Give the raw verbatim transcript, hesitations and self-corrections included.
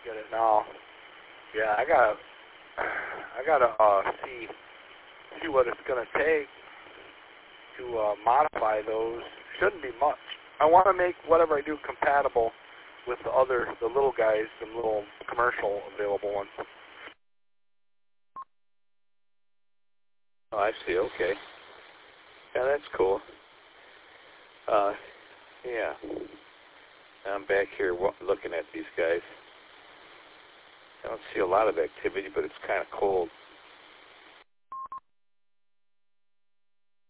get it now. Yeah, I gotta, I gotta uh, see see what it's gonna take to uh, modify those. Shouldn't be much. I want to make whatever I do compatible with the other, the little guys, the little commercial available ones. Oh, I see. Okay. Yeah, that's cool. Uh, yeah. I'm back here looking at these guys. I don't see a lot of activity, but it's kind of cold.